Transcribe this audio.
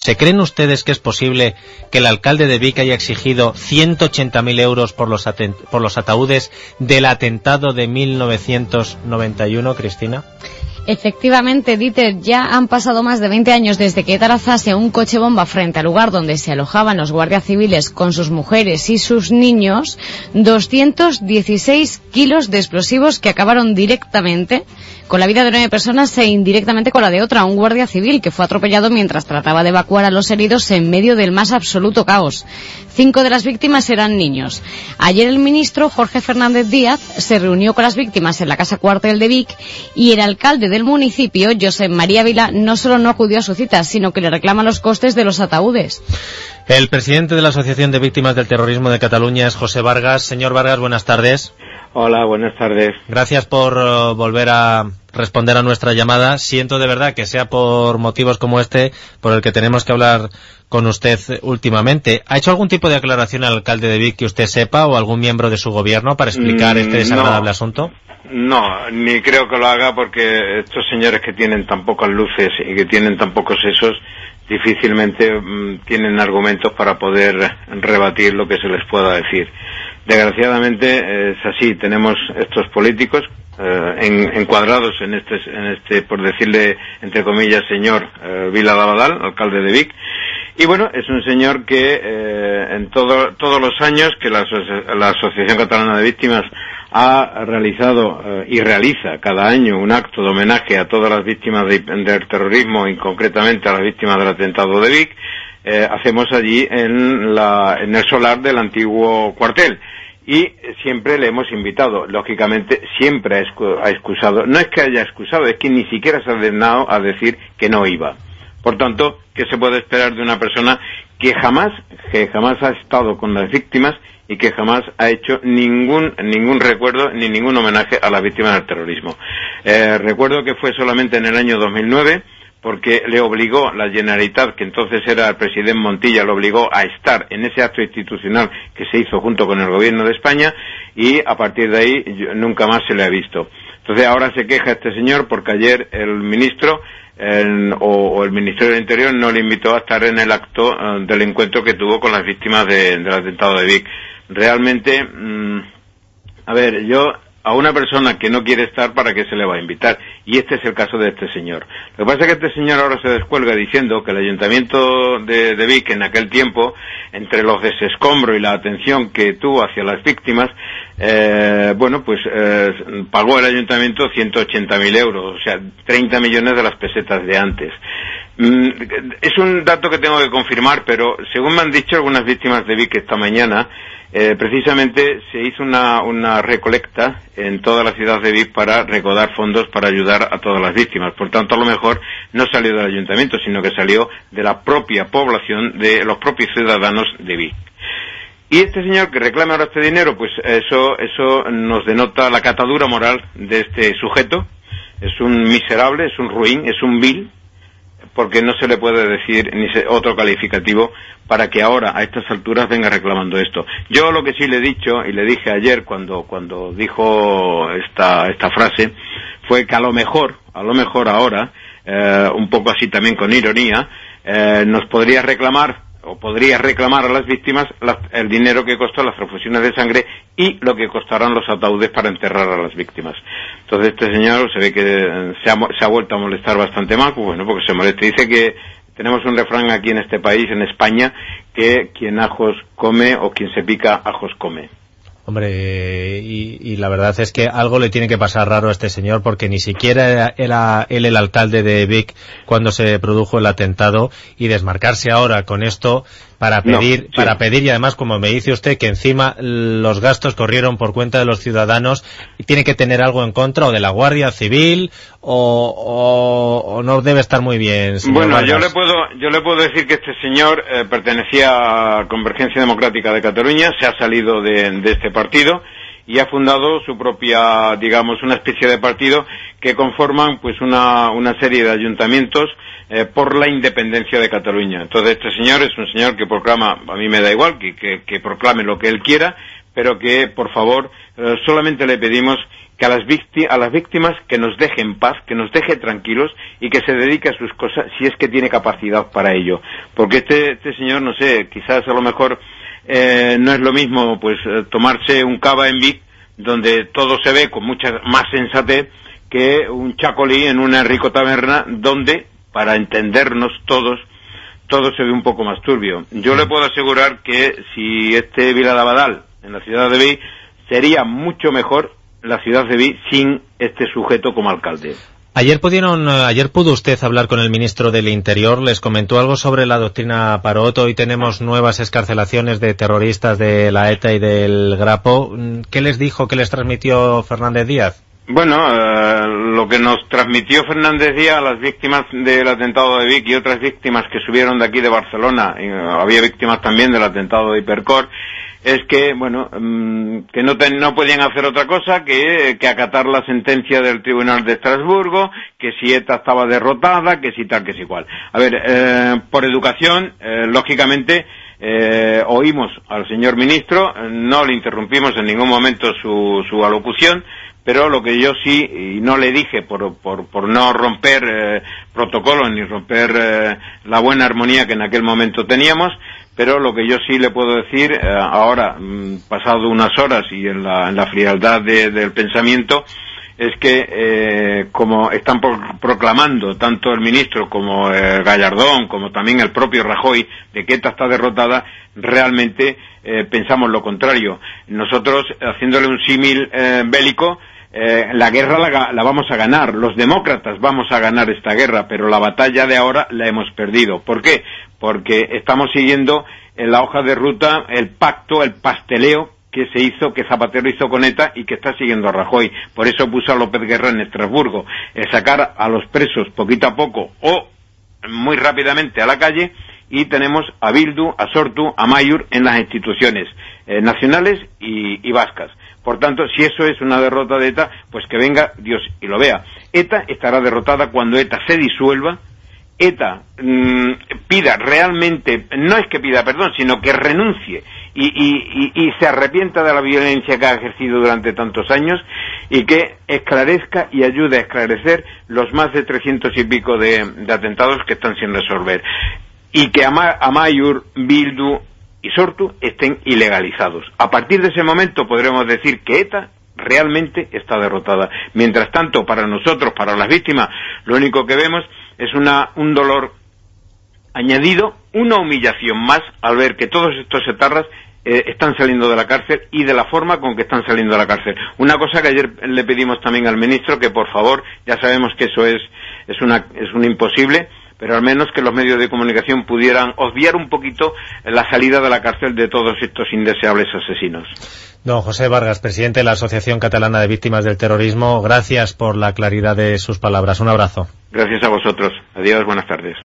¿Se creen ustedes que es posible que el alcalde de Vic haya exigido 180.000 euros por los ataúdes del atentado de 1991, Cristina? Efectivamente, Dieter, ya han pasado más de 20 años desde que ETA lanzase un coche bomba frente al lugar donde se alojaban los guardias civiles con sus mujeres y sus niños, 216 kilos de explosivos que acabaron directamente con la vida de 9 personas e indirectamente con la de otra, un guardia civil que fue atropellado mientras trataba de evacuar a los heridos en medio del más absoluto caos. 5 de las víctimas eran niños. Ayer el ministro Jorge Fernández Díaz se reunió con las víctimas en la Casa Cuartel de Vic y el alcalde del municipio, Josep María Vila, no solo no acudió a su cita, sino que le reclama los costes de los ataúdes. El presidente de la Asociación de Víctimas del Terrorismo de Cataluña es José Vargas. Señor Vargas, buenas tardes. Hola, buenas tardes. Gracias por volver a responder a nuestra llamada. Siento de verdad que sea por motivos como este por el que tenemos que hablar con usted últimamente. ¿Ha hecho algún tipo de aclaración al alcalde de Vic que usted sepa o algún miembro de su gobierno para explicar este desagradable asunto? No, ni creo que lo haga porque estos señores que tienen tan pocas luces y que tienen tan pocos sesos difícilmente tienen argumentos para poder rebatir lo que se les pueda decir. Desgraciadamente es así, tenemos estos políticos encuadrados en este, por decirle entre comillas, señor Vila d'Abadal, alcalde de Vic, y bueno, es un señor que en todos los años que la Asociación Catalana de Víctimas ha realizado y realiza cada año un acto de homenaje a todas las víctimas del terrorismo y concretamente a las víctimas del atentado de Vic, hacemos allí en el solar del antiguo cuartel. Y siempre le hemos invitado, lógicamente siempre ha excusado, no es que haya excusado, es que ni siquiera se ha dignado a decir que no iba. Por tanto, ¿qué se puede esperar de una persona que jamás ha estado con las víctimas y que jamás ha hecho ningún recuerdo ni ningún homenaje a las víctimas del terrorismo? Recuerdo que fue solamente en el año 2009, porque le obligó la Generalitat, que entonces era el presidente Montilla, lo obligó a estar en ese acto institucional que se hizo junto con el gobierno de España, y a partir de ahí nunca más se le ha visto. Entonces ahora se queja este señor porque ayer el ministro o el Ministerio del Interior no le invitó a estar en el acto del encuentro que tuvo con las víctimas del atentado de Vic. Realmente, a una persona que no quiere estar, ¿para qué se le va a invitar? Y este es el caso de este señor. Lo que pasa es que este señor ahora se descuelga diciendo que el Ayuntamiento de Vic en aquel tiempo, entre los desescombros y la atención que tuvo hacia las víctimas, pagó el Ayuntamiento 180.000 euros, o sea, 30 millones de las pesetas de antes. Es un dato que tengo que confirmar, pero según me han dicho algunas víctimas de Vic esta mañana, precisamente se hizo una recolecta en toda la ciudad de Vic para recaudar fondos para ayudar a todas las víctimas. Por tanto, a lo mejor no salió del ayuntamiento, sino que salió de la propia población, de los propios ciudadanos de Vic. Y este señor que reclama ahora este dinero, pues eso nos denota la catadura moral de este sujeto. Es un miserable, es un ruin, es un vil, porque no se le puede decir ni otro calificativo para que ahora a estas alturas venga reclamando esto. Yo lo que sí le he dicho y le dije ayer cuando dijo esta frase fue que a lo mejor ahora, un poco así también con ironía, nos podría reclamar a las víctimas el dinero que costó las transfusiones de sangre y lo que costarán los ataúdes para enterrar a las víctimas. Entonces este señor se ve que se ha vuelto a molestar bastante mal, pues bueno, porque se molesta. Dice que tenemos un refrán aquí en este país, en España, que quien ajos come o quien se pica ajos come. Hombre, y la verdad es que algo le tiene que pasar raro a este señor, porque ni siquiera era él el alcalde de Vic cuando se produjo el atentado, y desmarcarse ahora con esto para pedir, y además, como me dice usted, que encima los gastos corrieron por cuenta de los ciudadanos, tiene que tener algo en contra o de la Guardia Civil o no debe estar muy bien, señor Bueno, Vargas. yo le puedo decir que este señor pertenecía a Convergencia Democrática de Cataluña, se ha salido de este partido y ha fundado su propia, digamos, una especie de partido que conforman pues una serie de ayuntamientos por la independencia de Cataluña. Entonces este señor es un señor que proclama, a mí me da igual que proclame lo que él quiera, pero que por favor solamente le pedimos que a las víctimas que nos deje en paz, que nos deje tranquilos y que se dedique a sus cosas si es que tiene capacidad para ello. Porque este señor, no sé, quizás a lo mejor no es lo mismo pues tomarse un cava en Vic, donde todo se ve con mucha más sensatez, que un chacolí en una rico taberna donde, para entendernos todos, todo se ve un poco más turbio. Yo le puedo asegurar que si este Vila de Abadal en la ciudad de Vic, sería mucho mejor la ciudad de Vic sin este sujeto como alcalde. Ayer pudo usted hablar con el ministro del Interior, les comentó algo sobre la doctrina Parot. Hoy tenemos nuevas excarcelaciones de terroristas de la ETA y del Grapo. ¿Qué les dijo, qué les transmitió Fernández Díaz? Bueno, lo que nos transmitió Fernández Díaz a las víctimas del atentado de Vic y otras víctimas que subieron de aquí de Barcelona, había víctimas también del atentado de Hipercor, es que, bueno, que no podían hacer otra cosa que acatar la sentencia del Tribunal de Estrasburgo, que si ETA estaba derrotada, que si tal, que si cual. A ver, por educación, lógicamente, oímos al señor ministro, no le interrumpimos en ningún momento su alocución, pero lo que yo sí, y no le dije por no romper protocolos ni romper la buena armonía que en aquel momento teníamos, pero lo que yo sí le puedo decir ahora, pasado unas horas y en la frialdad del pensamiento, es que como están proclamando tanto el ministro como Gallardón, como también el propio Rajoy, de que ETA está derrotada, realmente pensamos lo contrario. Nosotros, haciéndole un símil bélico, la guerra la vamos a ganar, los demócratas vamos a ganar esta guerra, pero la batalla de ahora la hemos perdido. ¿Por qué? Porque estamos siguiendo en la hoja de ruta el pacto, el pasteleo que se hizo, que Zapatero hizo con ETA y que está siguiendo a Rajoy. Por eso puso a López Guerra en Estrasburgo, sacar a los presos poquito a poco o muy rápidamente a la calle, y tenemos a Bildu, a Sortu, a Amaiur en las instituciones nacionales y vascas. Por tanto, si eso es una derrota de ETA, pues que venga Dios y lo vea. ETA estará derrotada cuando ETA se disuelva, ETA pida realmente, no es que pida perdón, sino que renuncie y se arrepienta de la violencia que ha ejercido durante tantos años, y que esclarezca y ayude a esclarecer los más de 300 y pico de atentados que están sin resolver, y que Amaiur, Bildu y Sortu estén ilegalizados. A partir de ese momento podremos decir que ETA realmente está derrotada. Mientras tanto, para nosotros, para las víctimas, lo único que vemos es un dolor añadido, una humillación más al ver que todos estos etarras están saliendo de la cárcel y de la forma con que están saliendo de la cárcel. Una cosa que ayer le pedimos también al ministro, que por favor, ya sabemos que eso es un imposible, pero al menos que los medios de comunicación pudieran obviar un poquito la salida de la cárcel de todos estos indeseables asesinos. Don José Vargas, presidente de la Asociación Catalana de Víctimas del Terrorismo, gracias por la claridad de sus palabras. Un abrazo. Gracias a vosotros. Adiós, buenas tardes.